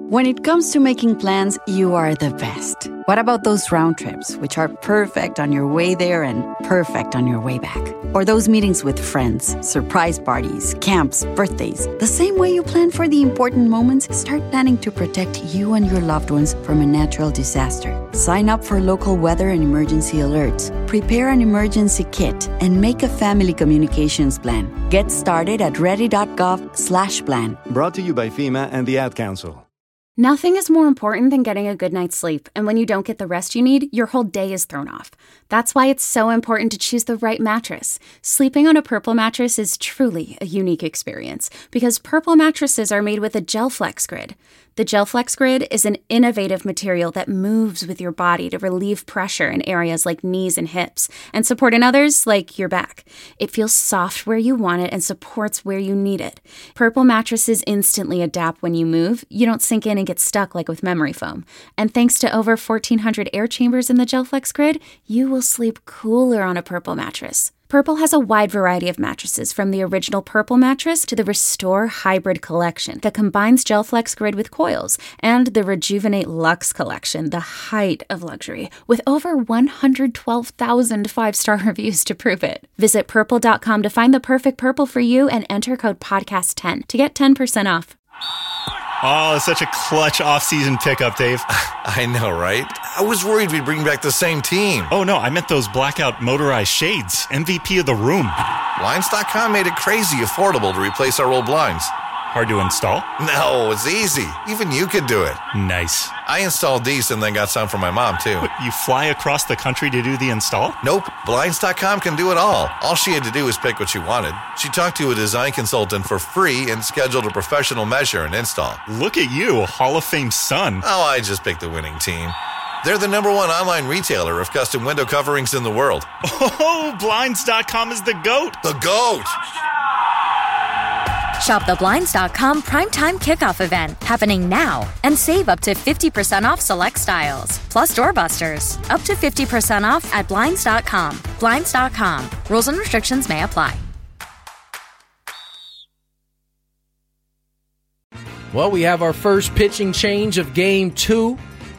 When it comes to making plans, you are the best. What about those round trips, which are perfect on your way there and perfect on your way back? Or those meetings with friends, surprise parties, camps, birthdays. The same way you plan for the important moments, start planning to protect you and your loved ones from a natural disaster. Sign up for local weather and emergency alerts. Prepare an emergency kit and make a family communications plan. Get started at ready.gov/plan. Brought to you by FEMA and the Ad Council. Nothing is more important than getting a good night's sleep, and when you don't get the rest you need, your whole day is thrown off. That's why it's so important to choose the right mattress. Sleeping on a Purple mattress is truly a unique experience because Purple mattresses are made with a GelFlex Grid. The GelFlex Grid is an innovative material that moves with your body to relieve pressure in areas like knees and hips and support in others like your back. It feels soft where you want it and supports where you need it. Purple mattresses instantly adapt when you move. You don't sink in and get stuck like with memory foam. And thanks to over 1,400 air chambers in the GelFlex Grid, you will sleep cooler on a Purple mattress. Purple has a wide variety of mattresses, from the original Purple mattress to the Restore Hybrid collection that combines GelFlex Grid with coils, and the Rejuvenate Luxe collection, the height of luxury, with over 112,000 five-star reviews to prove it. Visit purple.com to find the perfect Purple for you and enter code podcast10 to get 10% off. Oh, such a clutch off-season pickup, Dave. I know, right? I was worried we'd bring back the same team. Oh, no, I meant those blackout motorized shades. MVP of the room. Blinds.com made it crazy affordable to replace our old blinds. Hard to install? No, it's easy. Even you could do it. Nice. I installed these and then got some for my mom, too. What, you fly across the country to do the install? Nope. Blinds.com can do it all. All she had to do was pick what she wanted. She talked to a design consultant for free and scheduled a professional measure and install. Look at you, a Hall of Fame son. Oh, I just picked the winning team. They're the #1 online retailer of custom window coverings in the world. Oh, Blinds.com is the GOAT. The GOAT! Shop the Blinds.com Primetime Kickoff event happening now and save up to 50% off select styles. Plus doorbusters. Up to 50% off at Blinds.com. Blinds.com. Rules and restrictions may apply. Well, we have our first pitching change of Game 2.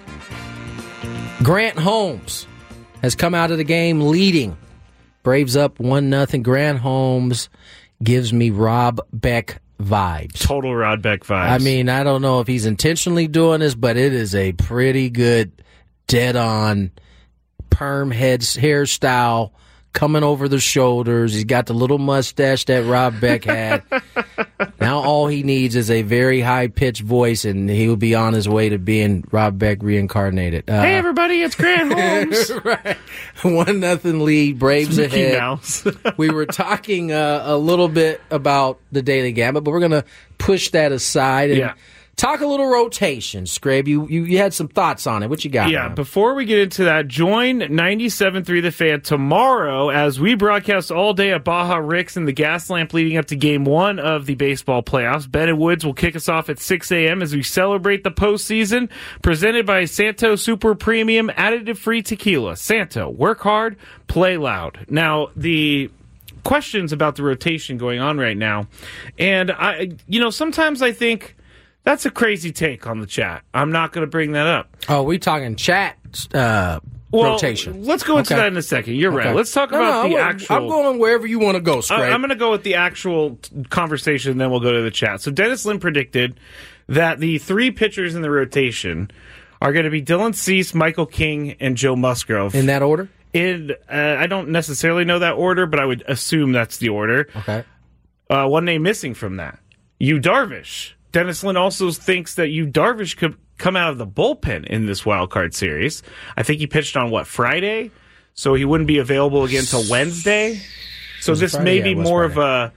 Grant Holmes has come out of the game leading. Braves up 1-0. Grant Holmes gives me Rob Beck vibes. Total Rob Beck vibes. I mean, I don't know if he's intentionally doing this, but it is a pretty good dead-on perm hairstyle coming over the shoulders. He's got the little mustache that Rob Beck had. Now all he needs is a very high-pitched voice, and he'll be on his way to being Rob Beck reincarnated. Hey, everybody, it's Grant Holmes. Right. 1-0 lead, Braves ahead. Mouse. We were talking a little bit about the Daily Gambit, but we're going to push that aside and talk a little rotation. Scrabe, you had some thoughts on it. What you got? Yeah, man? Before we get into that, join 97.3 The Fan tomorrow as we broadcast all day at Baja Ricks in the gas lamp leading up to Game 1 of the baseball playoffs. Ben and Woods will kick us off at 6 a.m. as we celebrate the postseason, presented by Santo Super Premium Additive-Free Tequila. Santo, work hard, play loud. Now, the questions about the rotation going on right now, and sometimes I think that's a crazy take on the chat. I'm not going to bring that up. Oh, we talking chat rotation. Let's go into that in a second. You're right. Let's talk about the actual... I'm going wherever you want to go, Scrape. I'm going to go with the actual conversation, then we'll go to the chat. So Dennis Lin predicted that the 3 pitchers in the rotation are going to be Dylan Cease, Michael King, and Joe Musgrove. In that order? I don't necessarily know that order, but I would assume that's the order. Okay. One name missing from that. Yu Darvish. Dennis Lin also thinks that Yu Darvish could come out of the bullpen in this wild card series. I think he pitched on Friday, so he wouldn't be available again until Wednesday. So this may be more of a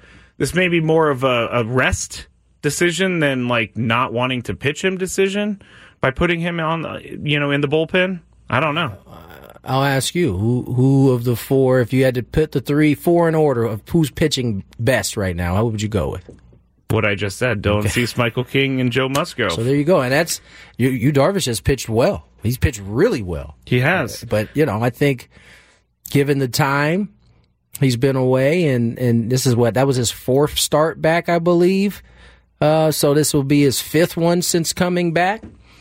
rest decision than not wanting to pitch him decision by putting him on in the bullpen. I don't know. I'll ask you who of the 4, if you had to put the 4 in order of who's pitching best right now, how would you go with? What I just said, Dylan Cease, Michael King, and Joe Musgrove. So there you go. And that's, Yu Darvish has pitched well. He's pitched really well. He has. But, I think given the time, he's been away, and this is that was his 4th start back, I believe. So this will be his 5th one since coming back.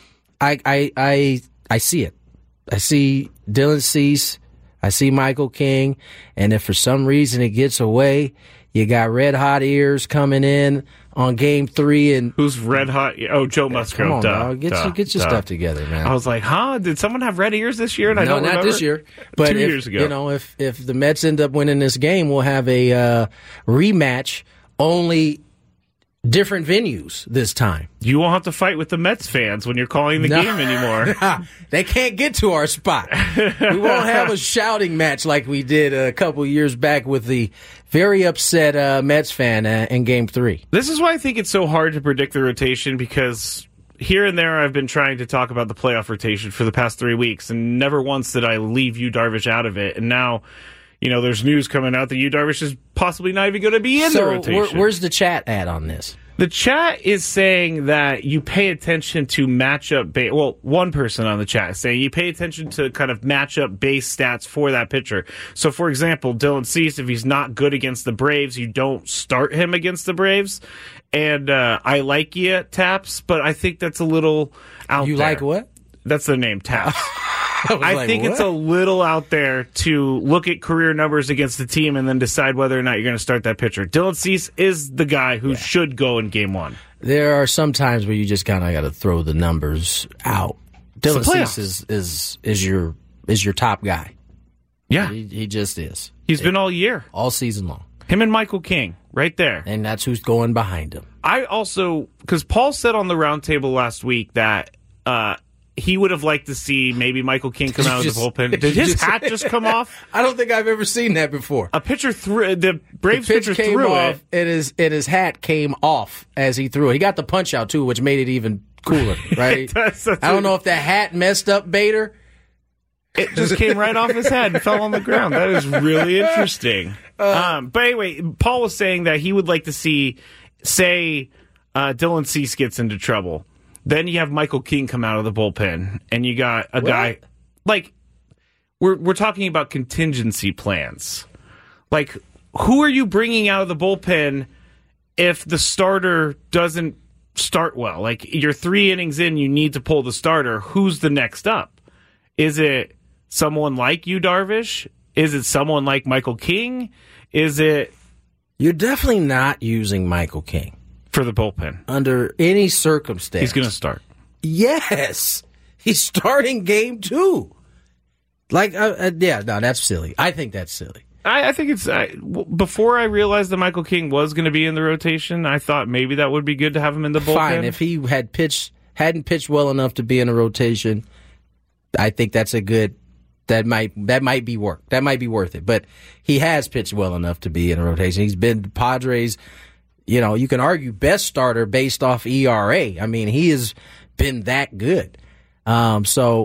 I see it. I see Dylan Cease. I see Michael King. And if for some reason it gets away, you got red hot ears coming in on Game 3. And who's red hot? Oh, Joe Musgrove. Come on, dog. Get your stuff together, man. I was like, huh? Did someone have red ears this year? And I don't not remember. this year. But 2 years ago. You know, if the Mets end up winning this game, we'll have a rematch, only different venues this time. You won't have to fight with the Mets fans when you're calling the game anymore. They can't get to our spot. We won't have a shouting match like we did a couple years back with the very upset Mets fan in Game 3. This is why I think it's so hard to predict the rotation, because here and there I've been trying to talk about the playoff rotation for the past 3 weeks, and never once did I leave Yu Darvish out of it. And now, you know, there's news coming out that Yu Darvish is possibly not even going to be in the rotation. Where's the chat at on this? The chat is saying that you pay attention to matchup base. Well, one person on the chat is saying you pay attention to kind of matchup base stats for that pitcher. So, for example, Dylan Cease, if he's not good against the Braves, you don't start him against the Braves. And I like you, Taps, but I think that's a little out there. You like what? That's the name, Taps. I think what? it's a little out there to look at career numbers against the team and then decide whether or not you're going to start that pitcher. Dylan Cease is the guy who should go in Game 1. There are some times where you just kind of got to throw the numbers out. Dylan Cease is your top guy. Yeah. He just is. He's been all year. All season long. Him and Michael King, right there. And that's who's going behind him. I also, because Paul said on the roundtable last week that he would have liked to see maybe Michael King come out of the bullpen. Did his hat just come off? I don't think I've ever seen that before. A pitcher threw the Braves pitcher threw off, it. And his hat came off as he threw it. He got the punch out too, which made it even cooler, right? I don't know if the hat messed up Bader. It just came right off his head and fell on the ground. That is really interesting. But anyway, Paul was saying that he would like to see, say, Dylan Cease gets into trouble. Then you have Michael King come out of the bullpen, and you got a guy like we're talking about contingency plans. Like, who are you bringing out of the bullpen if the starter doesn't start well? Like, you're 3 innings in, you need to pull the starter. Who's the next up? Is it someone like Yu Darvish? Is it someone like Michael King? Is it? You're definitely not using Michael King. For the bullpen. Under any circumstance. He's going to start. Yes. He's starting Game 2. That's silly. I think that's silly. I think it's... before I realized that Michael King was going to be in the rotation, I thought maybe that would be good to have him in the bullpen. Fine. If he hadn't pitched well enough to be in a rotation, I think that's a good... That might be work. That might be worth it. But he has pitched well enough to be in a rotation. He's been the Padres... You know, you can argue best starter based off ERA. I mean, he has been that good. I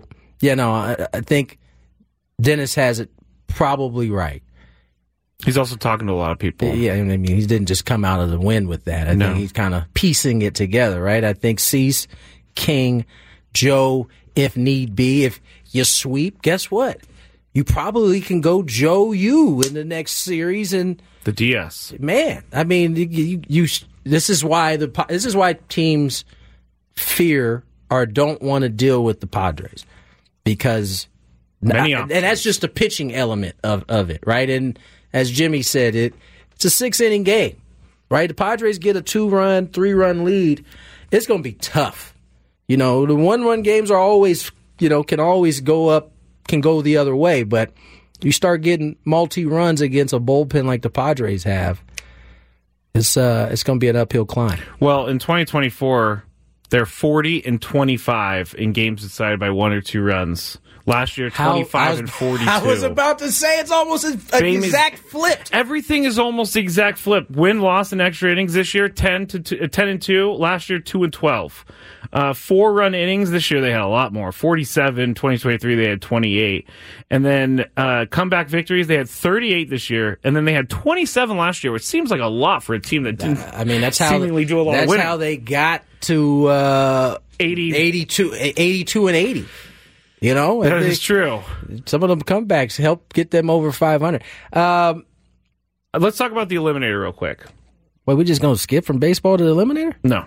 think Dennis has it probably right. He's also talking to a lot of people. Yeah, I mean, he didn't just come out of the wind with that. I think he's kind of piecing it together, right? I think Cease, King, Joe, if need be. If you sweep, guess what? You probably can go Joe Yu in the next series and the DS. Man, I mean, this is why teams fear or don't want to deal with the Padres, because and that's just the pitching element of it, right? And as Jimmy said, it's a 6-inning game, right? The Padres get a 2-run, 3-run lead, it's going to be tough. You know, the 1-run games are always, can always go up. Can go the other way, but you start getting multi-runs against a bullpen like the Padres have, it's going to be an uphill climb. Well, in 2024, they're 40-25 in games decided by 1 or 2 runs. Last year, 25-42. I was about to say it's almost an exact flip. Everything is almost the exact flip. Win, loss, and extra innings this year, 10-2. Last year, 2-12. 4-run innings this year, they had a lot more. 47. 2023, they had 28. And then comeback victories, they had 38 this year. And then they had 27 last year, which seems like a lot for a team that didn't seemingly do a lot of winning. That's how they got to 82 and 80. You know, that is true. Some of them comebacks help get them over 500. Let's talk about the eliminator real quick. Wait, we just going to skip from baseball to the Eliminator? No.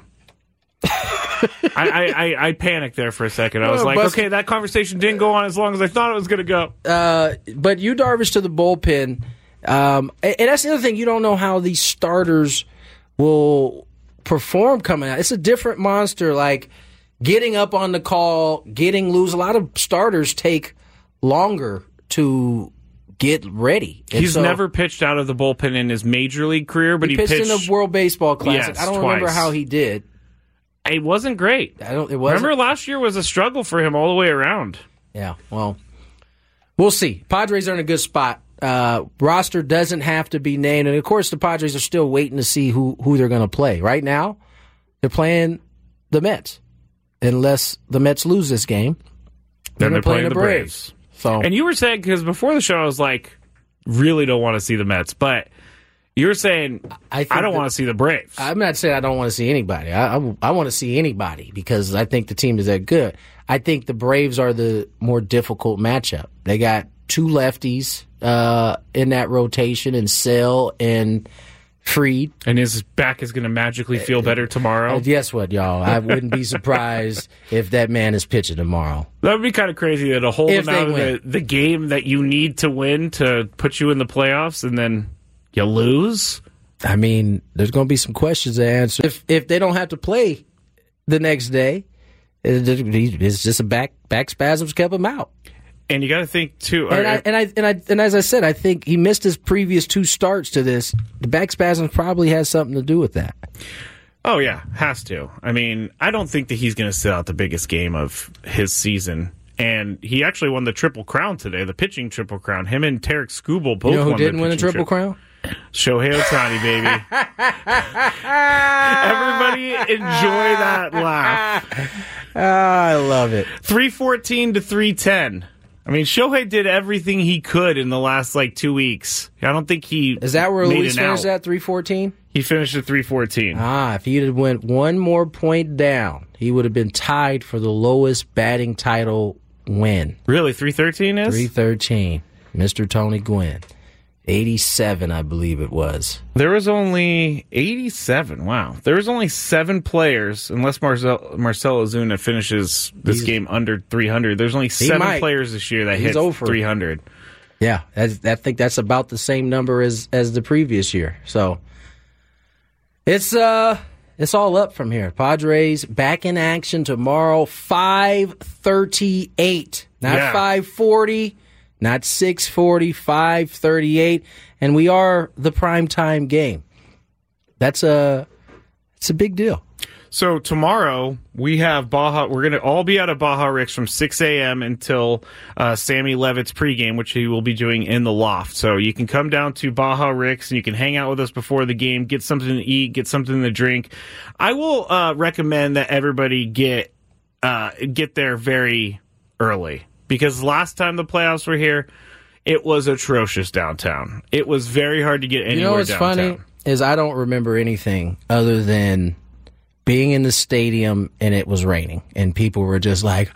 I panicked there for a second. I was like, okay, that conversation didn't go on as long as I thought it was going to go. But you Darvish to the bullpen. And that's the other thing. You don't know how these starters will perform coming out. It's a different monster. Like getting up on the call, getting loose. A lot of starters take longer to get ready. And He's never pitched out of the bullpen in his major league career, but he pitched in the World Baseball Classic. Yes, I don't twice. remember how he did. It wasn't great. It wasn't. Remember last year was a struggle for him all the way around. Yeah, well, we'll see. Padres are in a good spot. Roster doesn't have to be named. And, of course, the Padres are still waiting to see who they're going to play. Right now, they're playing the Mets. Unless the Mets lose this game, then they're playing the Braves. So, and you were saying, because before the show I was like, really don't want to see the Mets. But you were saying, I don't want to see the Braves. I'm not saying I don't want to see anybody. I want to see anybody because I think the team is that good. I think the Braves are the more difficult matchup. They got two lefties in that rotation, and Sale and Fried. And his back is going to magically feel better tomorrow. Guess what, y'all? I wouldn't be surprised if that man is pitching tomorrow. That would be kind of crazy to hold him out of the game that you need to win to put you in the playoffs, and then you lose. I mean, there's going to be some questions to answer. If they don't have to play the next day, it's just a back spasms kept him out. And you got to think too. And as I said, I think he missed his previous two starts to this. The back spasms probably has something to do with that. Oh yeah, has to. I mean, I don't think that he's going to sit out the biggest game of his season. And he actually won the Triple Crown today, the pitching Triple Crown. Him and Tarek Skubal both won. You know who didn't win the Triple Crown? Shohei Ohtani, baby. Everybody enjoy that laugh. I love it. 314 to 310. I mean, Shohei did everything he could in the last 2 weeks. I don't think he Is that where made Luis an finished out. at 314? He finished at 314. If he had went one more point down, he would have been tied for the lowest batting title win. Really, 313 is? 313. Mr. Tony Gwynn. 87, I believe it was. There was only 87. Wow. There was only 7 players, unless Marcell Ozuna finishes this game under 300. There's only 7 players this year that hit 300. Yeah, I think that's about the same number as the previous year. So it's all up from here. Padres back in action tomorrow, 5:38, not 5:40. Not 6:40, 5:38, and we are the primetime game. It's a big deal. So tomorrow we have Baja. We're going to all be out of Baja Rick's from 6 a.m. until Sammy Levitt's pregame, which he will be doing in the loft. So you can come down to Baja Rick's and you can hang out with us before the game, get something to eat, get something to drink. I will recommend that everybody get there very early. Because last time the playoffs were here, it was atrocious downtown. It was very hard to get anywhere downtown. You know what's funny is I don't remember anything other than being in the stadium and it was raining. And people were just like,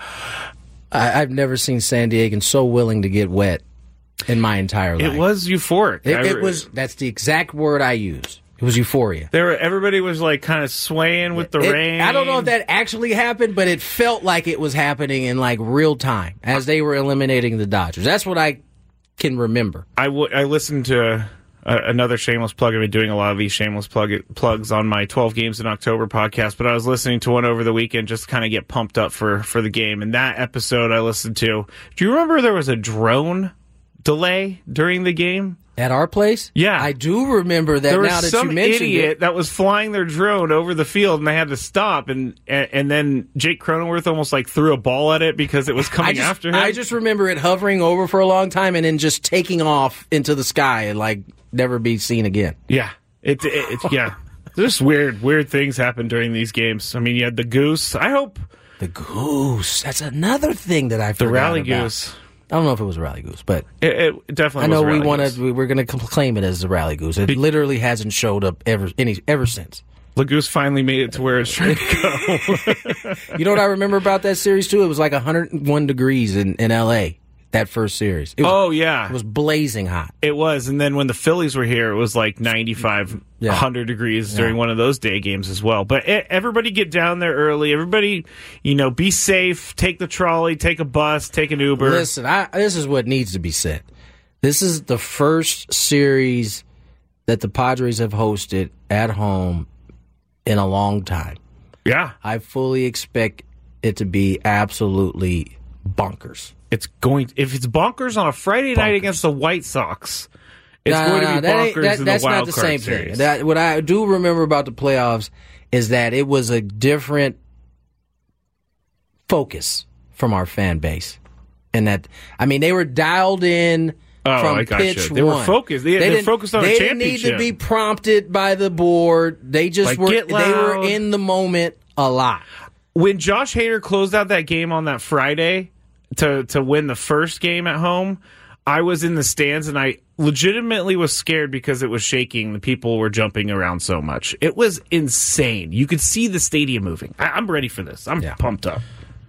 I've never seen San Diegans so willing to get wet in my entire life. It was euphoric. That's the exact word I used. It was euphoria. Everybody was kind of swaying with the rain. I don't know if that actually happened, but it felt like it was happening in real time as they were eliminating the Dodgers. That's what I can remember. I listened to another shameless plug. I've been doing a lot of these shameless plugs on my 12 Games in October podcast, but I was listening to one over the weekend just to kind of get pumped up for the game. And that episode I listened to, do you remember there was a drone delay during the game? At our place? Yeah. I do remember that now that you mentioned it. There was some idiot that was flying their drone over the field, and they had to stop, and then Jake Cronenworth almost threw a ball at it because it was coming after him. I just remember it hovering over for a long time and then just taking off into the sky and never be seen again. Yeah. It's yeah. Just weird things happen during these games. I mean, you had the goose. I hope... The goose. That's another thing that I forgot about. The rally about. Goose. I don't know if it was a rally goose, but it definitely. I know was we're going to claim it as the rally goose. It literally hasn't showed up ever since. The goose finally made it to where it's trying to go. You know what I remember about that series too? It was 101 degrees in L.A. that first series. It was blazing hot. It was. And then when the Phillies were here, it was like 95, 100 degrees during one of those day games as well. But everybody get down there early. Everybody, be safe. Take the trolley, take a bus, take an Uber. Listen, this is what needs to be said. This is the first series that the Padres have hosted at home in a long time. Yeah. I fully expect it to be absolutely bonkers. If it's bonkers on a Friday night against the White Sox, it's going to be bonkers in the wild card series. What I do remember about the playoffs is that it was a different focus from our fan base. And that, they were dialed in from pitch one. They were focused. They focused on a championship. They didn't need to be prompted by the board. They just were in the moment a lot. When Josh Hader closed out that game on that Friday to win the first game at home, I was in the stands and I legitimately was scared because it was shaking. The people were jumping around so much. It was insane. You could see the stadium moving. I'm ready for this. I'm pumped up.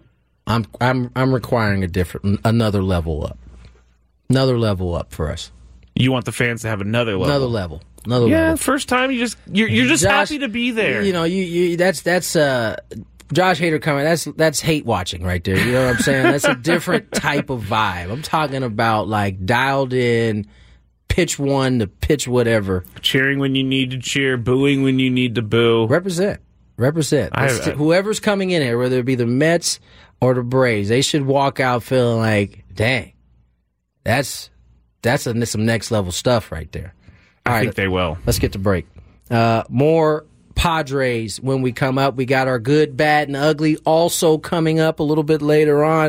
I'm requiring another level up. Another level up for us. You want the fans to have another level. Another level. First time you're just Josh, happy to be there. That's Josh Hader coming. That's hate watching right there. You know what I'm saying? That's a different type of vibe. I'm talking about like dialed in, pitch one to pitch whatever. Cheering when you need to cheer, booing when you need to boo. Represent. Whoever's coming in here, whether it be the Mets or the Braves, they should walk out feeling like, dang, that's some next level stuff right there. I think they will. Let's get to break. More Padres when we come up. We got our good, bad, and ugly also coming up a little bit later on.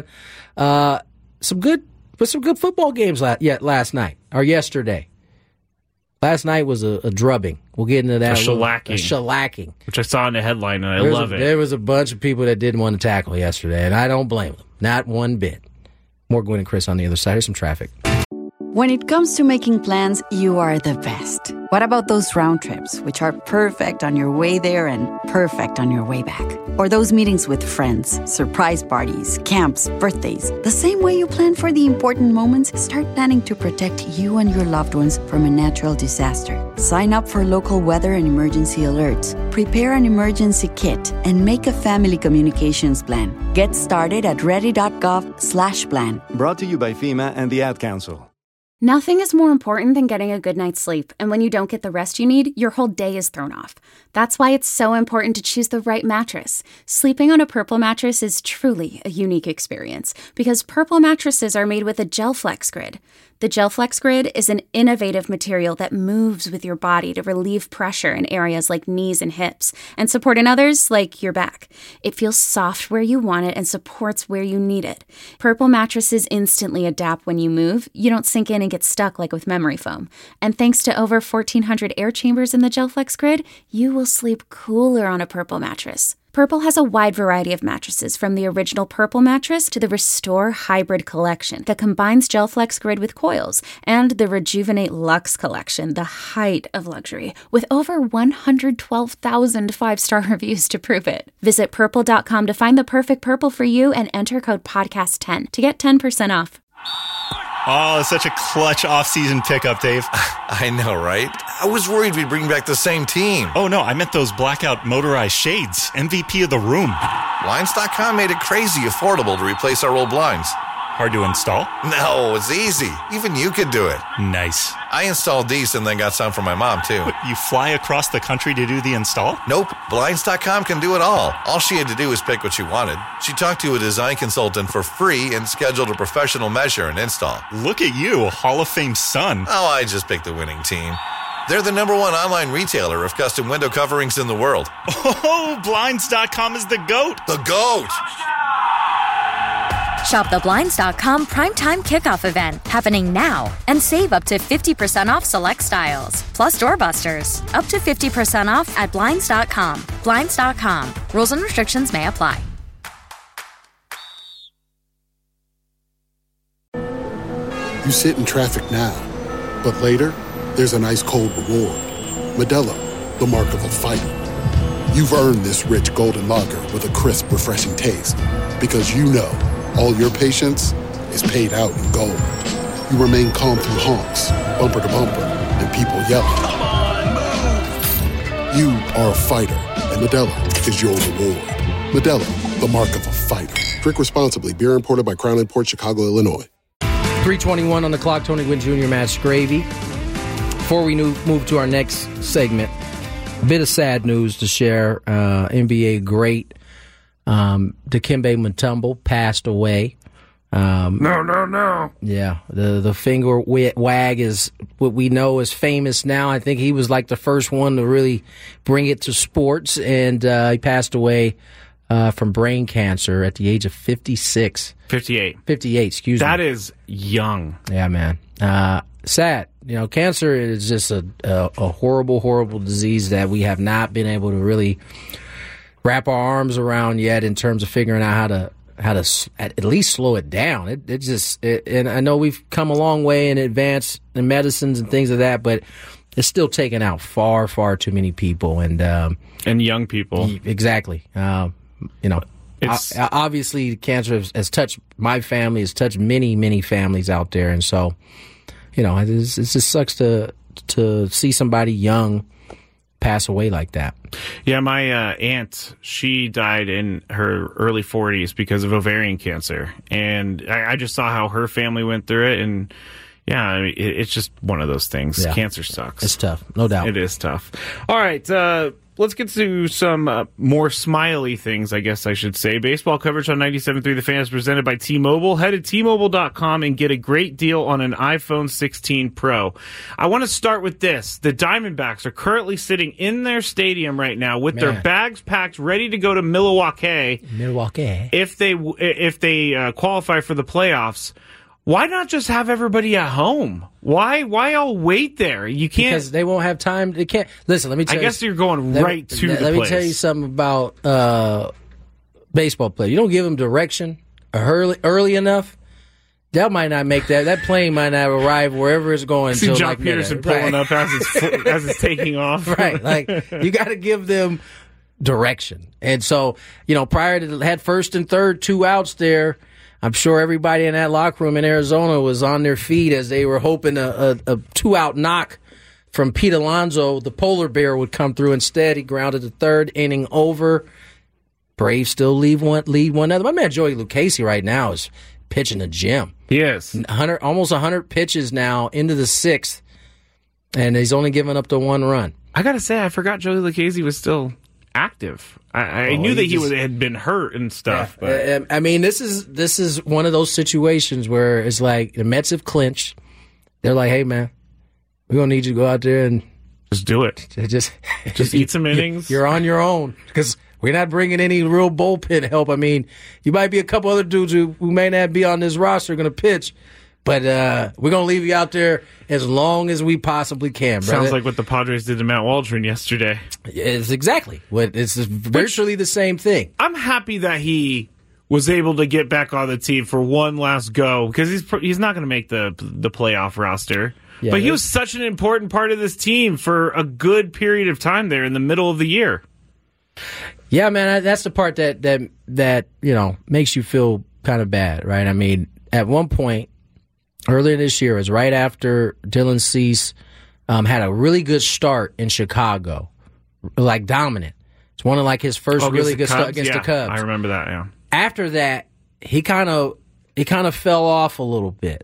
Some good football games last night or yesterday. Last night was a drubbing. We'll get into that. A shellacking. Which I saw in the headline, and I love it. There was a bunch of people that didn't want to tackle yesterday, and I don't blame them. Not one bit. More Gwen and Chris on the other side. Here's some traffic. When it comes to making plans, you are the best. What about those round trips, which are perfect on your way there and perfect on your way back? Or those meetings with friends, surprise parties, camps, birthdays. The same way you plan for the important moments, start planning to protect you and your loved ones from a natural disaster. Sign up for local weather and emergency alerts. Prepare an emergency kit and make a family communications plan. Get started at ready.gov/plan. Brought to you by FEMA and the Ad Council. Nothing is more important than getting a good night's sleep, and when you don't get the rest you need, your whole day is thrown off. That's why it's so important to choose the right mattress. Sleeping on a Purple mattress is truly a unique experience because Purple mattresses are made with a GelFlex Grid. The GelFlex Grid is an innovative material that moves with your body to relieve pressure in areas like knees and hips and support in others like your back. It feels soft where you want it and supports where you need it. Purple mattresses instantly adapt when you move. You don't sink in and get stuck like with memory foam. And thanks to over 1,400 air chambers in the GelFlex Grid, you will sleep cooler on a Purple mattress. Purple has a wide variety of mattresses, from the original Purple mattress to the Restore Hybrid collection that combines GelFlex Grid with coils, and the Rejuvenate Luxe collection, the height of luxury, with over 112,000 five-star reviews to prove it. Visit Purple.com to find the perfect Purple for you and enter code PODCAST10 to get 10% off. Oh, such a clutch off-season pickup, Dave. I know, right? I was worried we'd bring back the same team. Oh, no, I meant those blackout motorized shades. MVP of the room. Blinds.com made it crazy affordable to replace our old blinds. Hard to install? No, it's easy. Even you could do it. Nice. I installed these and then got some for my mom, too. What, you fly across the country to do the install? Nope. Blinds.com can do it all. All she had to do was pick what she wanted. She talked to a design consultant for free and scheduled a professional measure and install. Look at you, a Hall of Fame son. Oh, I just picked the winning team. They're the #1 online retailer of custom window coverings in the world. Oh, Blinds.com is the GOAT. The GOAT! Shop the Blinds.com Primetime Kickoff event happening now and save up to 50% off select styles. Plus doorbusters. Up to 50% off at Blinds.com. Blinds.com. Rules and restrictions may apply. You sit in traffic now, but later, there's an ice-cold reward. Modelo, the mark of a fighter. You've earned this rich golden lager with a crisp, refreshing taste. Because you know all your patience is paid out in gold. You remain calm through honks, bumper to bumper, and people yelling. Come on, move! You are a fighter, and Modelo is your reward. Modelo, the mark of a fighter. Drink responsibly. Beer imported by Crown Imports, Chicago, Illinois. 3:21 on the clock. Tony Gwynn Jr., Matt Scravy. Before we move to our next segment, a bit of sad news to share. NBA great Dikembe Mutombo passed away. No. Yeah, the finger wag is what we know is famous now. I think he was like the first one to really bring it to sports, and he passed away from brain cancer at the age of 56. 58, excuse me. That is young. Yeah, man. Sad. Cancer is just a horrible, horrible disease that we have not been able to really wrap our arms around yet in terms of figuring out how to at least slow it down. And I know we've come a long way in advance in medicines and things of that, but it's still taking out far, far too many people and young people. Exactly. Obviously, cancer has touched my family, has touched many, many families out there, and so it just sucks to see somebody young pass away like that. Yeah, my aunt, she died in her early 40s because of ovarian cancer, and I just saw how her family went through it, and yeah, it's just one of those things. Yeah. Cancer sucks. It's tough, no doubt. It is tough. All right, let's get to some more smiley things, I guess I should say. Baseball coverage on 97.3 The Fan is presented by T-Mobile. Head to T-Mobile.com and get a great deal on an iPhone 16 Pro. I want to start with this. The Diamondbacks are currently sitting in their stadium right now with their bags packed, ready to go to Milwaukee. If they qualify for the playoffs. Why not just have everybody at home? Why all wait there? You can't, because they won't have time. They can't. Listen, let me tell you. I guess you're going right to the place. Let me tell you something about baseball players. You don't give them direction early enough, that might not make that plane might not arrive wherever it's going. See John Peterson pulling up as it's taking off. Right, like you got to give them direction. And so, prior to had first and third, 2 outs there. I'm sure everybody in that locker room in Arizona was on their feet as they were hoping a 2-out knock from Pete Alonso, the polar bear, would come through. Instead, he grounded the third inning over. Braves still lead one other. My man Joey Lucchesi right now is pitching a gem. Yes, almost 100 pitches now into the 6th, and he's only given up the 1 run. I gotta say, I forgot Joey Lucchesi was still active. I knew that he had been hurt and stuff. Yeah. But I mean, this is one of those situations where it's like the Mets have clinched. They're like, hey, man, we're going to need you to go out there and just do it. Just eat some innings. You're on your own because we're not bringing any real bullpen help. I mean, you might be a couple other dudes who may not be on this roster going to pitch. But we're going to leave you out there as long as we possibly can, brother. Sounds like what the Padres did to Matt Waldron yesterday. It's exactly. It's virtually the same thing. I'm happy that he was able to get back on the team for one last go because he's not going to make the playoff roster. Yeah, but he was such an important part of this team for a good period of time there in the middle of the year. Yeah, man, that's the part that makes you feel kind of bad, right? I mean, at one point, earlier this year, it was right after Dylan Cease had a really good start in Chicago, like dominant. It's one of like his first really good start against the Cubs. I remember that. Yeah. After that, he kind of fell off a little bit.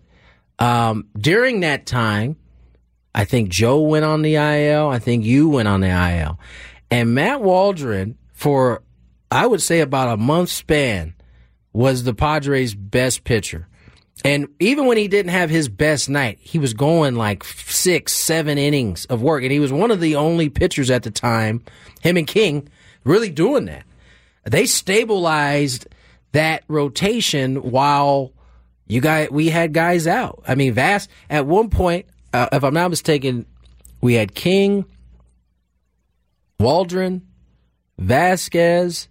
During that time, I think Joe went on the IL. I think you went on the IL, and Matt Waldron, for I would say about a month span, was the Padres' best pitcher. And even when he didn't have his best night, he was going like 6-7 innings of work. And he was one of the only pitchers at the time, him and King, really doing that. They stabilized that rotation while we had guys out. I mean, Vaz, at one point, if I'm not mistaken, we had King, Waldron, Vasquez,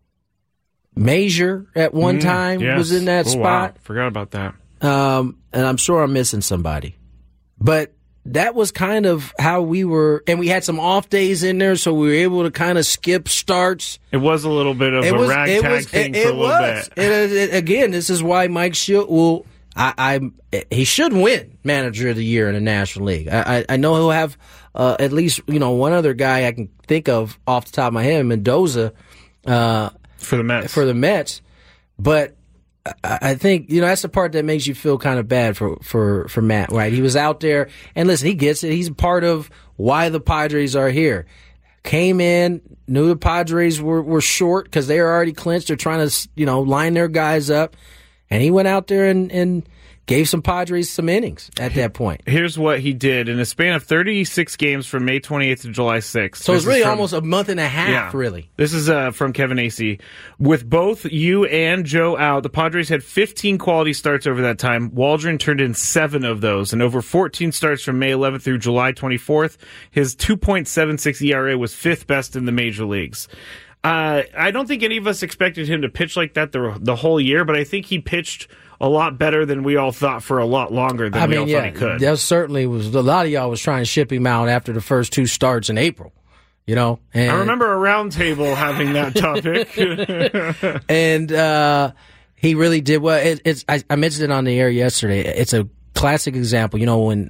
Major at one time was in that spot. Wow. Forgot about that. And I'm sure I'm missing somebody. But that was kind of how we were, and we had some off days in there, so we were able to kind of skip starts. It was a little bit of a ragtag thing for a little bit. And again, this is why Mike Shildt will, he should win Manager of the Year in the National League. I know he'll have at least one other guy I can think of off the top of my head, Mendoza, for the Mets. But I think that's the part that makes you feel kind of bad for Matt. Right? He was out there, and listen, he gets it. He's a part of why the Padres are here. Came in, knew the Padres were short because they were already clinched. They're trying to line their guys up. And he went out there and gave some Padres some innings at that point. Here's what he did in a span of 36 games from May 28th to July 6th. So it's really almost a month and a half, really. This is from Kevin Acee. With both you and Joe out, the Padres had 15 quality starts over that time. Waldron turned in 7 of those, and over 14 starts from May 11th through July 24th. His 2.76 ERA was 5th best in the major leagues. I don't think any of us expected him to pitch like that the whole year, but I think he pitched a lot better than we all thought for a lot longer than we all thought he could. That certainly was. A lot of y'all was trying to ship him out after the first 2 starts in April. And I remember a round table having that topic. And he really did well. I mentioned it on the air yesterday. It's a classic example. When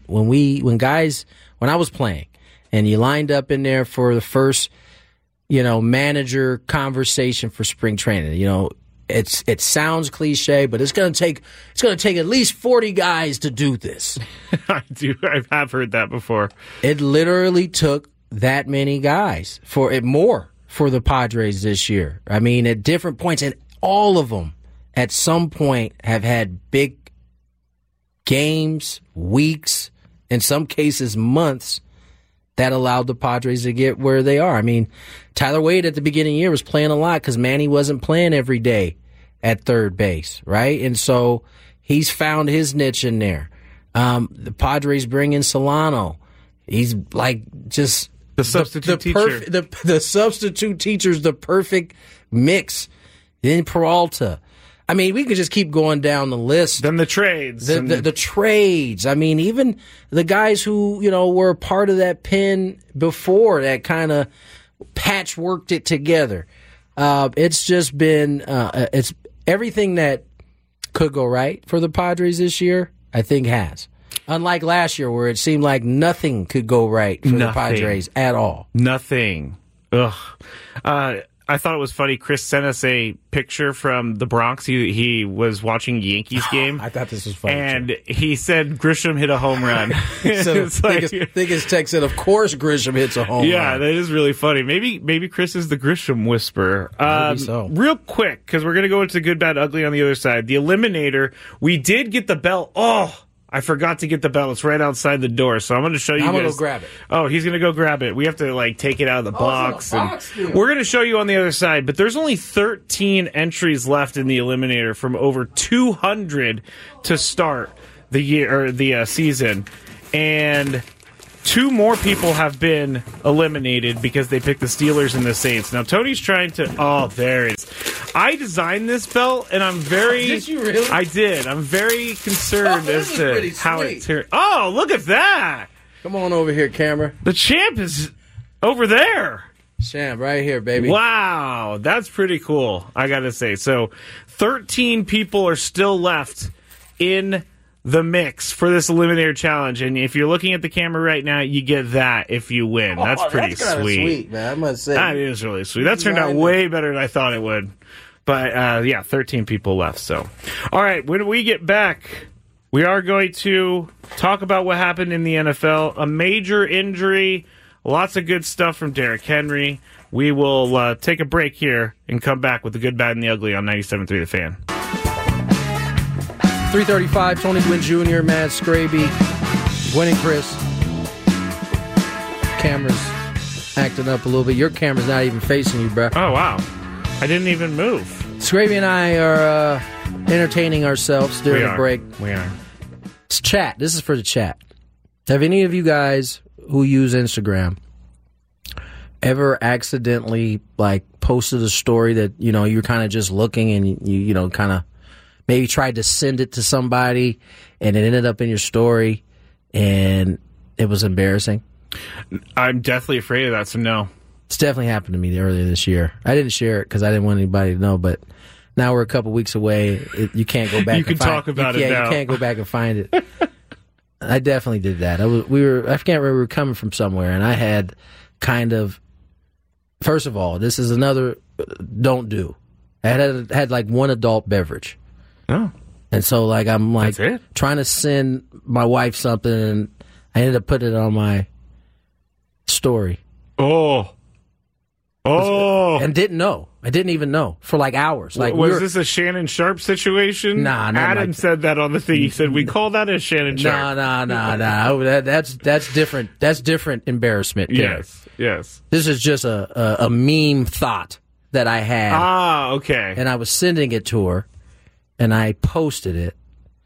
I was playing and you lined up in there for the first manager conversation for spring training. It sounds cliche, but it's going to take at least 40 guys to do this. I have heard that before. It literally took that many guys for the Padres this year. I mean, at different points, and all of them at some point have had big games, weeks, in some cases months, that allowed the Padres to get where they are. I mean, Tyler Wade at the beginning of the year was playing a lot because Manny wasn't playing every day at third base, right? And so he's found his niche in there. The Padres bring in Solano. He's like just the substitute teacher. The substitute teacher's the perfect mix. Then Peralta. I mean, we could just keep going down the list. Then the trades. The trades. I mean, even the guys who, were a part of that pen before that kind of patchworked it together. It's just been, it's everything that could go right for the Padres this year, I think has. Unlike last year where it seemed like nothing could go right for the Padres at all. Nothing. Ugh. I thought it was funny. Chris sent us a picture from the Bronx. He was watching Yankees game. I thought this was funny. And he said Grisham hit a home run. Think his text said, of course Grisham hits a home run. Yeah, that is really funny. Maybe Chris is the Grisham whisperer. Maybe so. Real quick, because we're going to go into good, bad, ugly on the other side. The Eliminator, we did get the bell. Oh, I forgot to get the bell. It's right outside the door, so I'm going to show you. I'm going to go grab it. Oh, he's going to go grab it. We have to take it out of the box. We're going to show you on the other side, but there's only 13 entries left in the Eliminator from over 200 to start the year or the season, and 2 more people have been eliminated because they picked the Steelers and the Saints. Now Tony's trying to. Oh, there it is. I designed this belt, and I'm very. Did you really? I did. I'm very concerned as to how it's here. Oh, look at that! Come on over here, camera. The champ is over there. Champ, right here, baby. Wow, that's pretty cool. I gotta say. So, 13 people are still left in the mix for this Eliminator Challenge, and if you're looking at the camera right now, you get that if you win. That's pretty that's sweet, man. I must say that is really sweet. That turned out way better than I thought it would. But 13 people left. So, all right, when we get back, we are going to talk about what happened in the NFL. A major injury, lots of good stuff from Derrick Henry. We will take a break here and come back with the good, bad, and the ugly on 97.3 The Fan. 3:35, Tony Gwynn Jr., Matt Scraby, Gwen and Chris. Camera's acting up a little bit. Your camera's not even facing you, bro. Oh, wow. I didn't even move. Scraby and I are entertaining ourselves during the break. We are. It's chat. This is for the chat. Have any of you guys who use Instagram ever accidentally posted a story that, you're kind of just looking and you kind of maybe tried to send it to somebody and it ended up in your story and it was embarrassing? I'm deathly afraid of that, so no. It's definitely happened to me earlier this year. I didn't share it because I didn't want anybody to know, but Now we're a couple weeks away. You can't go back. You can talk about it now. You can't go back and find it. I definitely did that. I can't remember, we were coming from somewhere, and I had kind of. First of all, this is another don't do. I had like one adult beverage. Oh. And so like I'm like trying to send my wife something, and I ended up putting it on my story. Oh. And didn't know. I didn't even know for like hours. Like, was this a Shannon Sharp situation? Nah, Adam said that on the thing. He said we call that a Shannon Sharp. Nah. That's different. That's different embarrassment. Yes. This is just a meme thought that I had. Ah, okay. And I was sending it to her, and I posted it,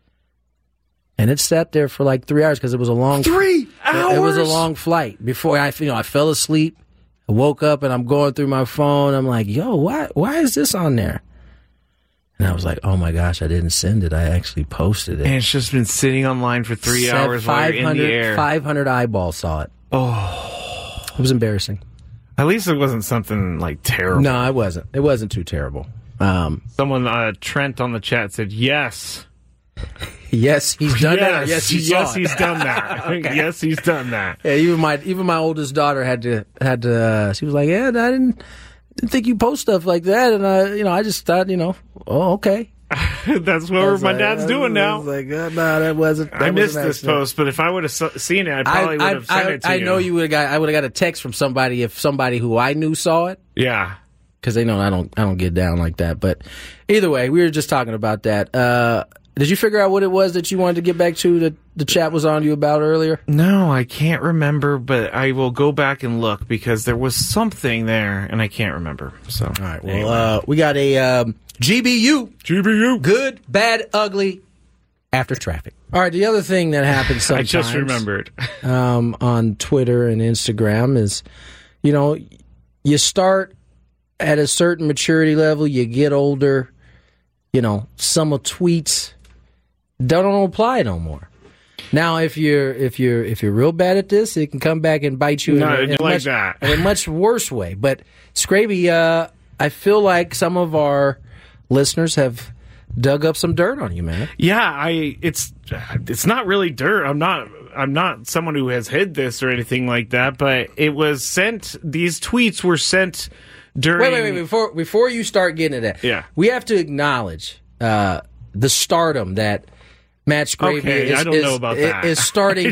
and it sat there for like 3 hours because it was a long 3 hours. It was a long flight. Before I fell asleep. I woke up and I'm going through my phone. I'm like, yo, why is this on there? And I was like, oh my gosh, I didn't send it. I actually posted it. And it's just been sitting online for 3 hours while you're in the air. 500 eyeballs saw it. Oh. It was embarrassing. At least it wasn't something like terrible. No, it wasn't. It wasn't too terrible. Someone, Trent on the chat said, yes. Yes, he's done that. Yes, he's done that. Okay. Yes, he's done that. Yeah, even my oldest daughter had to. She was like, "Yeah, I didn't think you post stuff like that," and I just thought, oh, okay. That's what my dad's doing now. I was like, no, that wasn't. I missed this post, but if I would have seen it, I probably would have sent it to you. I know you would have I would have got a text from somebody if somebody who I knew saw it. Yeah, because they know I don't get down like that. But either way, we were just talking about that. Did you figure out what it was that you wanted to get back to that the chat was on you about earlier? No, I can't remember, but I will go back and look because there was something there, and I can't remember. So, all right, well, anyway. We got a GBU. Good, bad, ugly, after traffic. All right, the other thing that happens sometimes. I just remembered. On Twitter and Instagram is, you start at a certain maturity level, you get older, some of tweets don't apply no more. Now, if you're real bad at this, it can come back and bite you in a much worse way. But Scraby, I feel like some of our listeners have dug up some dirt on you, man. Yeah, it's not really dirt. I'm not someone who has hid this or anything like that. But it was sent. These tweets were sent during. Wait! Before you start getting into that, yeah, we have to acknowledge the stardom that Matt Scraby is starting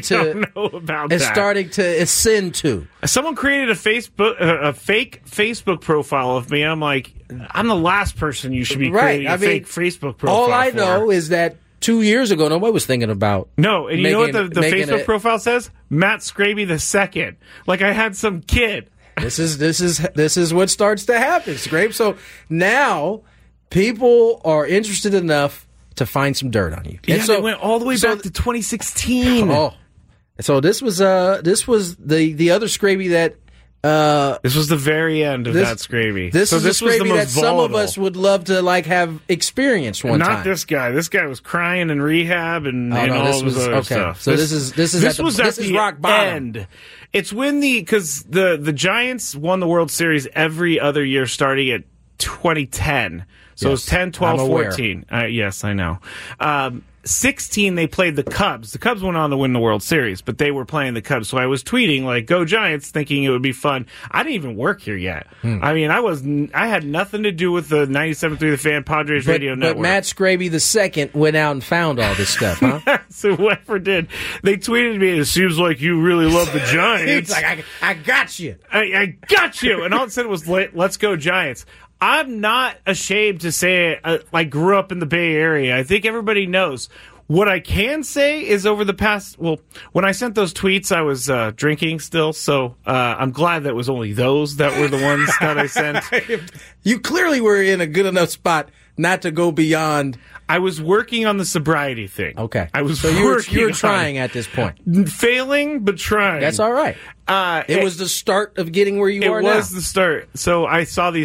to ascend to. Someone created a fake Facebook profile of me. I'm like, I'm the last person you should be creating a fake Facebook profile. All I know is that 2 years ago, nobody was thinking about. No, and you know what the Facebook profile says? Matt Scraby II. Like I had some kid. This is what starts to happen, Scrape. So now people are interested enough to find some dirt on you. Yeah, they went all the way back to 2016. Oh, so this was the other Scraby that. This was the very end of that Scraby. This was the Scraby that some of us would love to have experienced one time. Not this guy. This guy was crying in rehab and all this other stuff. So this is rock bottom. End. It's when because the Giants won the World Series every other year starting at 2010. So yes, it was 10, 12, 14. Yes, I know. 16, they played the Cubs. The Cubs went on to win the World Series, but they were playing the Cubs. So I was tweeting, like, go Giants, thinking it would be fun. I didn't even work here yet. I mean, I had nothing to do with the 97.3 The Fan Padres radio network. But Matt Scraby II went out and found all this stuff, huh? So whoever did, they tweeted me, it seems like you really love the Giants. He's like, I got you. I got you. And all it said was, let's go Giants. I'm not ashamed to say I grew up in the Bay Area. I think everybody knows. What I can say is over the past, when I sent those tweets, I was drinking still, so I'm glad that it was only those that were the ones that I sent. You clearly were in a good enough spot not to go beyond. I was working on the sobriety thing. Okay. So you were trying at this point. Failing, but trying. That's all right. It was the start of getting where you are now. It was the start. So I saw these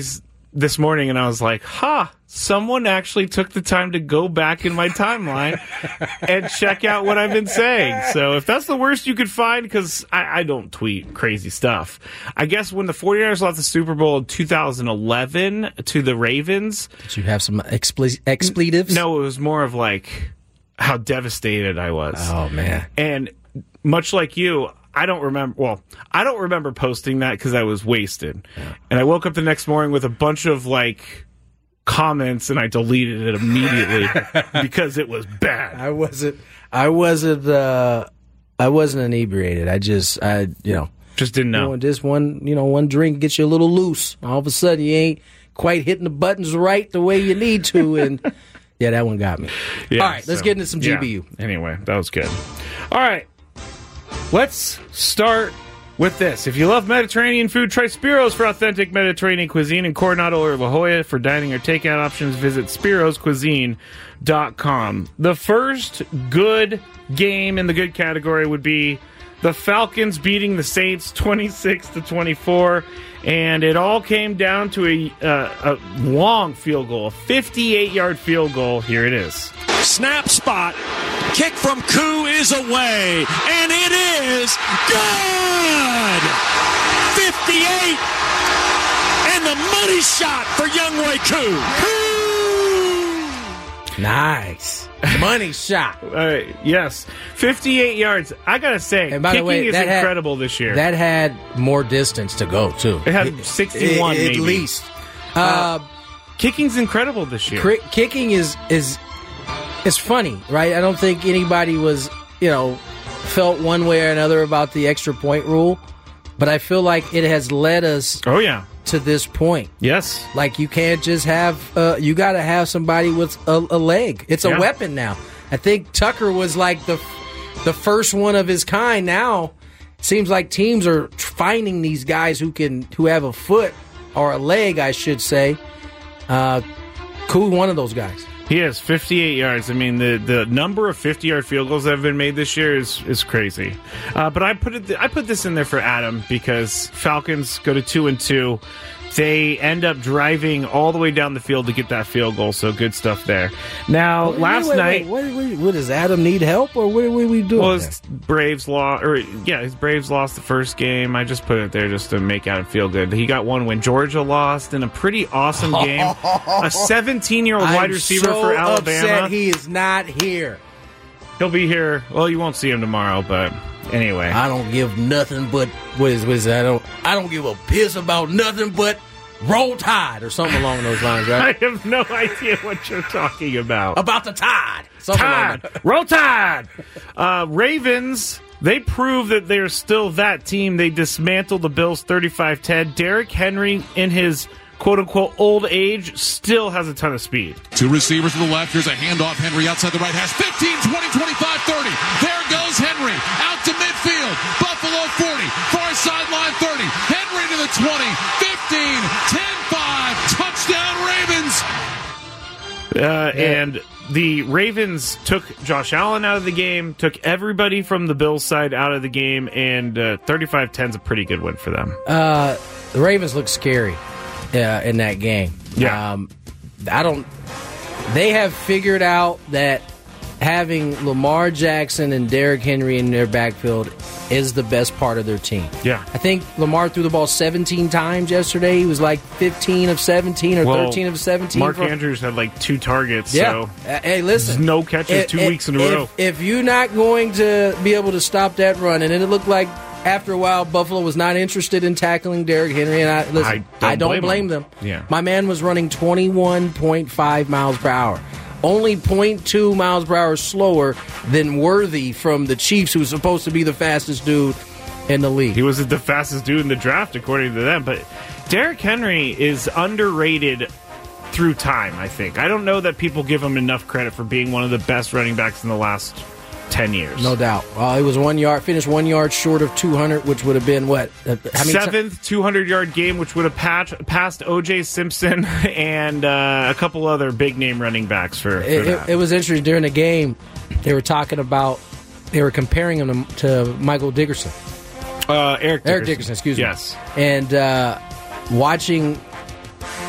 this morning and I was like, someone actually took the time to go back in my timeline and check out what I've been saying. So if that's the worst you could find, because I don't tweet crazy stuff. I guess when the 49ers lost the Super Bowl in 2011 to the Ravens. Did you have some expletives? No, it was more of like how devastated I was. Oh, man. And much like you, I don't remember posting that because I was wasted. Yeah. And I woke up the next morning with a bunch of like comments and I deleted it immediately because it was bad. I wasn't inebriated. I just didn't know. Just one drink gets you a little loose. All of a sudden you ain't quite hitting the buttons right the way you need to, and yeah, that one got me. Yeah, all right, let's get into some GBU. Yeah. Anyway, that was good. All right. Let's start with this. If you love Mediterranean food, try Spiro's for authentic Mediterranean cuisine in Coronado or La Jolla. For dining or takeout options, visit spiroscuisine.com. The first good game in the good category would be the Falcons beating the Saints 26-24, and it all came down to a long field goal, a 58-yard field goal. Here it is. Snap spot. Kick from Koo is away, and it is good! 58, and the money shot for Younghoe Koo. Nice. Money shot. Yes. 58 yards. I got to say, and by kicking the way, is incredible this year. That had more distance to go, too. It had 61, maybe. At least. Kicking's incredible this year. Kicking is it's funny, right? I don't think anybody was, felt one way or another about the extra point rule, but I feel like it has led us to this point. Yes. Like you can't just have, you got to have somebody with a leg. It's a weapon now. I think Tucker was like the first one of his kind. Now it seems like teams are finding these guys who have a foot or a leg, I should say. Koo, one of those guys. He has 58 yards. I mean, the number of 50-yard field goals that have been made this year is crazy. But I put this in there for Adam because Falcons go to 2-2. They end up driving all the way down the field to get that field goal, so good stuff there. Now, last night... What does Adam need help, or what are we doing? Well, his Braves lost the first game. I just put it there just to make Adam feel good. He got one when Georgia lost in a pretty awesome game. A 17-year-old wide receiver for Alabama. I'm upset he is not here. He'll be here. Well, you won't see him tomorrow, but... Anyway, I don't give nothing but what is that? I don't give a piss about nothing but Roll Tide or something along those lines, right? I have no idea what you're talking about. About the Tide. Tide. Roll Tide. Ravens, they prove that they're still that team. They dismantled the Bills 35-10. Derrick Henry in his quote-unquote old age still has a ton of speed. Two receivers to the left. Here's a handoff. Henry outside the right hash. 15, 20, 25, 30. There goes Henry. Out to midfield. Buffalo 40. Far sideline 30. Henry to the 20. 15, 10-5. Touchdown Ravens. And the Ravens took Josh Allen out of the game, took everybody from the Bills side out of the game, and 35-10 is a pretty good win for them. The Ravens look scary. In that game. Yeah. They have figured out that having Lamar Jackson and Derrick Henry in their backfield is the best part of their team. Yeah. I think Lamar threw the ball 17 times yesterday. He was like 15 of 17 or 13 of 17. Mark Andrews had like 2 targets. Yeah. So hey, listen. No catches 2 weeks in a row. If you're not going to be able to stop that run, and it looked like after a while, Buffalo was not interested in tackling Derrick Henry, and I don't blame them. Yeah. My man was running 21.5 miles per hour. Only 0.2 miles per hour slower than Worthy from the Chiefs, who's supposed to be the fastest dude in the league. He was the fastest dude in the draft, according to them. But Derrick Henry is underrated through time, I think. I don't know that people give him enough credit for being one of the best running backs in the last 10 years. No doubt. He was finished 1 yard short of 200, which would have been what? Seventh 200-yard game, which would have passed O.J. Simpson and a couple other big-name running backs for that. It was interesting. During the game, they were comparing him to Michael Dickerson. Eric Dickerson, excuse me. Yes. And watching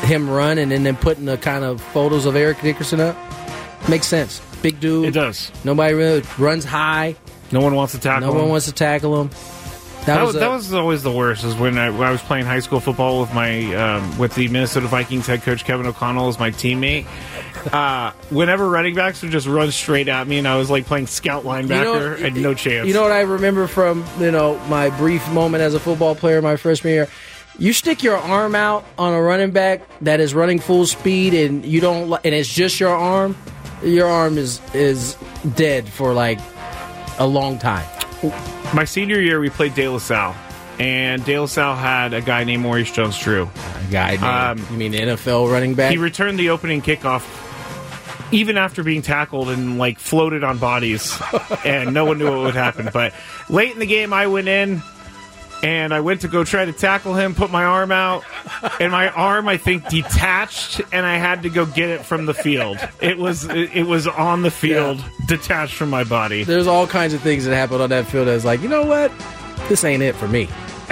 him run and then putting the kind of photos of Eric Dickerson up. Makes sense. Big dude. It does. Nobody really runs high. No one wants to tackle him. No one wants to tackle him. That was always the worst. Is when I was playing high school football with with the Minnesota Vikings head coach Kevin O'Connell as my teammate. Whenever running backs would just run straight at me, and I was like playing scout linebacker, and no chance. You know what I remember from my brief moment as a football player my freshman year? You stick your arm out on a running back that is running full speed, and and it's just your arm. Your arm is dead for like a long time. My senior year, we played De La Salle, and De La Salle had a guy named Maurice Jones-Drew. A guy named, you mean NFL running back? He returned the opening kickoff even after being tackled and like floated on bodies, and no one knew what would happen. But late in the game, I went in, and I went to go try to tackle him, put my arm out, and my arm, I think, detached, and I had to go get it from the field. It was on the field, detached from my body. There's all kinds of things that happen on that field that's like, you know what? This ain't it for me.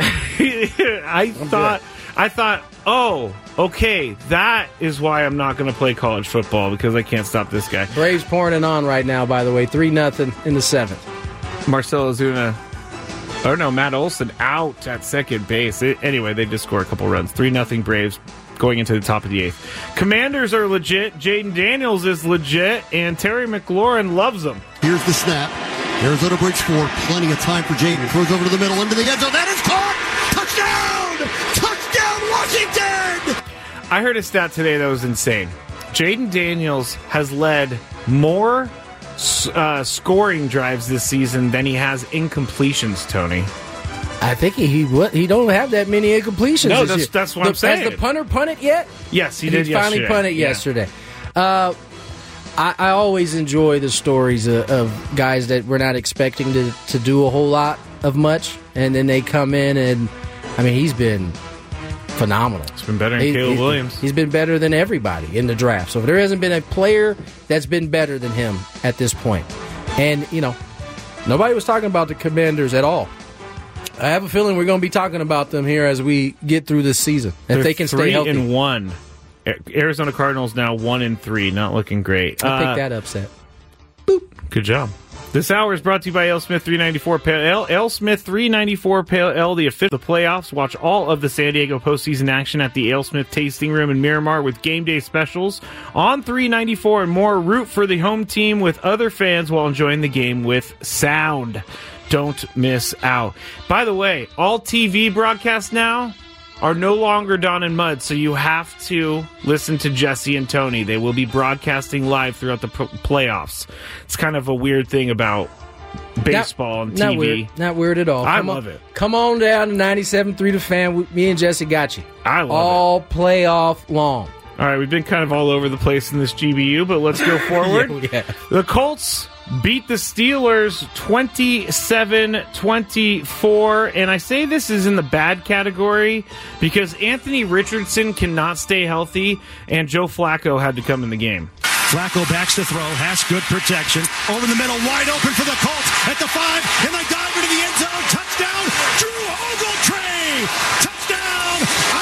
I thought, oh, okay, that is why I'm not going to play college football, because I can't stop this guy. Braves pouring it on right now, by the way, 3-0 in the 7th. Marcell Ozuna. Oh, no, Matt Olson out at second base. Anyway, they just score a couple runs. 3-0 Braves going into the top of the 8th. Commanders are legit. Jaden Daniels is legit, and Terry McLaurin loves them. Here's the snap. Arizona Bridgeport, plenty of time for Jaden. Throws over to the middle, into the end zone. That is caught! Touchdown! Touchdown, Washington! I heard a stat today that was insane. Jaden Daniels has led more scoring drives this season than he has incompletions, Tony. I think he don't have that many incompletions. No, that's what I'm saying. Has the punter punted yet? Yes, he did finally yesterday. Punted yesterday. I always enjoy the stories of guys that we're not expecting to do a whole lot of much, and then they come in, and I mean, he's been phenomenal. He's been better than Caleb Williams. He's been better than everybody in the draft. So there hasn't been a player that's been better than him at this point. And, nobody was talking about the Commanders at all. I have a feeling we're going to be talking about them here as we get through this season. If they can stay healthy. 3-1. Arizona Cardinals now 1-3. Not looking great. I picked that upset. Boop. Good job. This hour is brought to you by Ale Smith 394 Pale Ale. Ale Smith 394 Pale Ale, the official of the playoffs. Watch all of the San Diego postseason action at the Ale Smith Tasting Room in Miramar with game day specials on 394 and more. Root for the home team with other fans while enjoying the game with sound. Don't miss out. By the way, all TV broadcasts now are no longer Don and Mud, so you have to listen to Jesse and Tony. They will be broadcasting live throughout the playoffs. It's kind of a weird thing about baseball and TV. Not weird at all. I love it. Come on down to 97.3 The Fan. Me and Jesse got you. I love it. All playoff long. All right, we've been kind of all over the place in this GBU, but let's go forward. Yeah. The Colts beat the Steelers 27-24, and I say this is in the bad category because Anthony Richardson cannot stay healthy, and Joe Flacco had to come in the game. Flacco backs to throw, has good protection. Over the middle, wide open for the Colts at the 5, and they dive into the end zone. Touchdown, Drew Ogletree! Touchdown,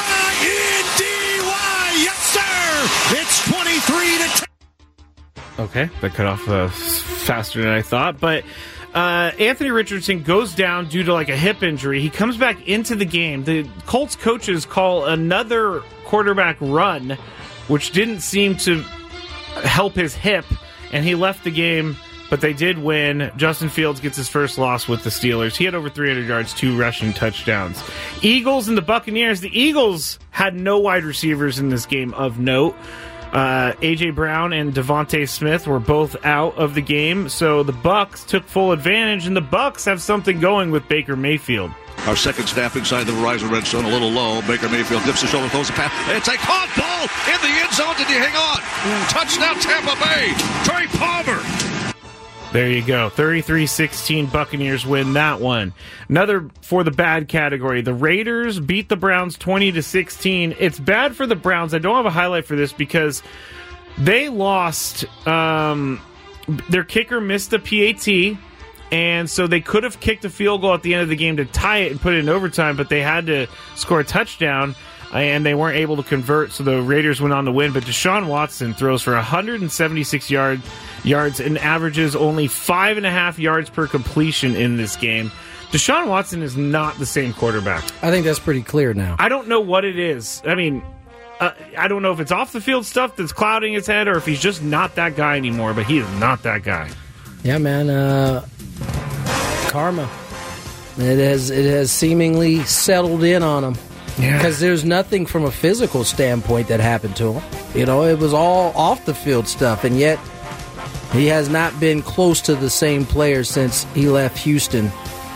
I-N-D-Y! Yes, sir! It's 23-10. Okay, that cut off faster than I thought, but Anthony Richardson goes down due to like a hip injury. He comes back into the game. The Colts coaches call another quarterback run, which didn't seem to help his hip, and he left the game, but they did win. Justin Fields gets his first loss with the Steelers. He had over 300 yards, 2 rushing touchdowns. Eagles and the Buccaneers. The Eagles had no wide receivers in this game of note. A.J. Brown and Devontae Smith were both out of the game, so the Bucs took full advantage, and the Bucs have something going with Baker Mayfield. Our second snap inside the Verizon red zone, a little low. Baker Mayfield dips the shoulder, throws the pass. It's a caught ball in the end zone. Did he hang on? Touchdown, Tampa Bay. Trey Palmer. There you go. 33-16 Buccaneers win that one. Another for the bad category. The Raiders beat the Browns 20-16. It's bad for the Browns. I don't have a highlight for this because they lost. Their kicker missed a PAT, and so they could have kicked a field goal at the end of the game to tie it and put it in overtime, but they had to score a touchdown. and they weren't able to convert, so the Raiders went on to win. But Deshaun Watson throws for 176 yards and averages only 5.5 yards per completion in this game. Deshaun Watson is not the same quarterback. I think that's pretty clear now. I don't know what it is. I mean, I don't know if it's off the field stuff that's clouding his head or if he's just not that guy anymore, but he is not that guy. Yeah, man. Karma. It has seemingly settled in on him. Because there's nothing from a physical standpoint that happened to him. You know, it was all off the field stuff, and yet he has not been close to the same player since he left Houston.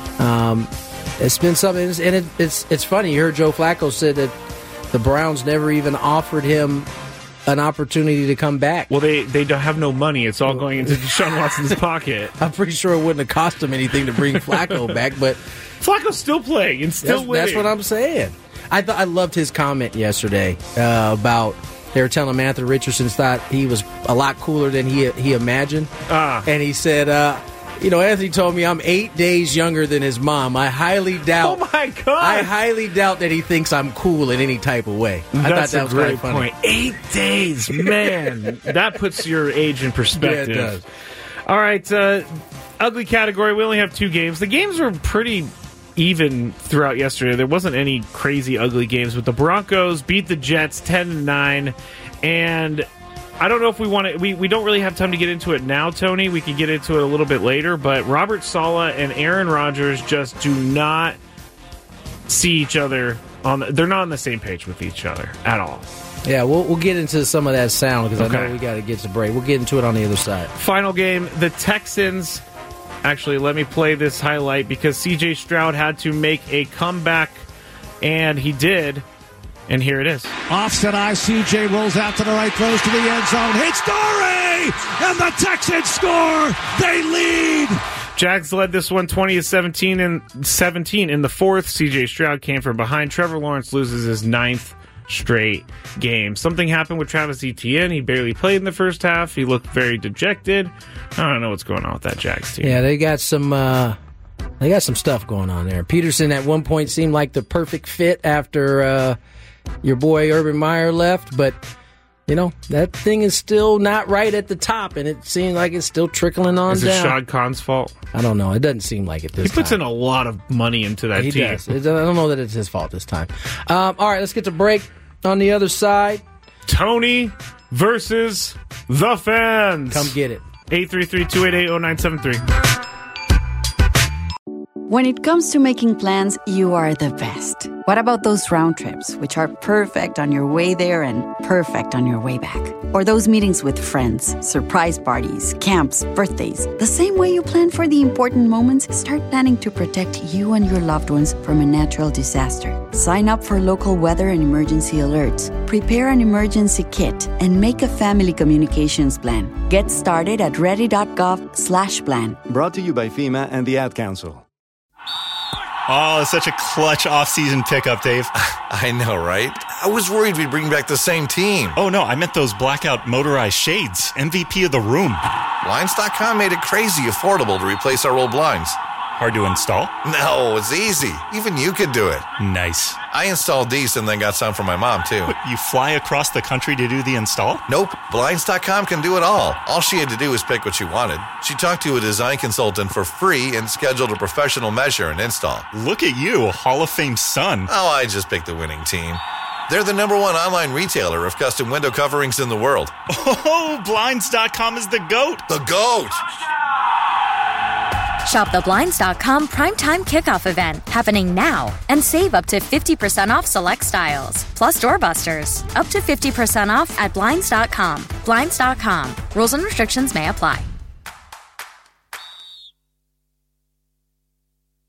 It's been something, and it's funny. You heard Joe Flacco said that the Browns never even offered him an opportunity to come back. Well, they don't have no money. It's all going into Deshaun Watson's pocket. I'm pretty sure it wouldn't have cost him anything to bring Flacco back, but Flacco's still playing and still winning. That's what I'm saying. I loved his comment yesterday about they were telling him Anthony Richardson thought he was a lot cooler than he imagined, and he said, Anthony told me I'm 8 days younger than his mom. I highly doubt. Oh my God! I highly doubt that he thinks I'm cool in any type of way. I thought that was great funny. Point. 8 days, man. That puts your age in perspective. Yeah, it does. All right, ugly category. We only have 2 games. The games were pretty even throughout yesterday. There wasn't any crazy ugly games, but the Broncos beat the Jets 10-9, and I don't know if we want to. We don't really have time to get into it now, Tony. We can get into it a little bit later. But Robert Saleh and Aaron Rodgers just do not see each other they're not on the same page with each other at all. Yeah, we'll get into some of that sound because I know we got to get to break. We'll get into it on the other side. Final game: the Texans. Actually, let me play this highlight because C.J. Stroud had to make a comeback, and he did. And here it is. Offset eye, C.J. rolls out to the right, throws to the end zone. Hits Dory! And the Texans score! They lead! Jags led this one 20-17 in the fourth. C.J. Stroud came from behind. Trevor Lawrence loses his 9th straight game. Something happened with Travis Etienne. He barely played in the first half. He looked very dejected. I don't know what's going on with that Jags team. Yeah, they got some stuff going on there. Peterson at one point seemed like the perfect fit after your boy Urban Meyer left, but that thing is still not right at the top, and it seems like it's still trickling on down. Is it Shad Khan's fault? I don't know. It doesn't seem like it this time. He puts in a lot of money into that team. He does. I don't know that it's his fault this time. All right, let's get to break. On the other side, Tony versus the fans. Come get it. 833-288-0973. When it comes to making plans, you are the best. What about those round trips, which are perfect on your way there and perfect on your way back? Or those meetings with friends, surprise parties, camps, birthdays. The same way you plan for the important moments, start planning to protect you and your loved ones from a natural disaster. Sign up for local weather and emergency alerts. Prepare an emergency kit and make a family communications plan. Get started at ready.gov/plan. Brought to you by FEMA and the Ad Council. Oh, it's such a clutch off-season pickup, Dave. I know, right? I was worried we'd bring back the same team. Oh, no, I meant those blackout motorized shades. MVP of the room. Blinds.com made it crazy affordable to replace our old blinds. Hard to install? No, it's easy. Even you could do it. Nice. I installed these and then got some for my mom, too. What, you fly across the country to do the install? Nope. Blinds.com can do it all. All she had to do was pick what she wanted. She talked to a design consultant for free and scheduled a professional measure and install. Look at you, a Hall of Fame son. Oh, I just picked the winning team. They're the #1 online retailer of custom window coverings in the world. Oh, Blinds.com is the GOAT. The GOAT! Shop the Blinds.com Primetime Kickoff event happening now and save up to 50% off select styles. Plus doorbusters. Up to 50% off at Blinds.com. Blinds.com. Rules and restrictions may apply.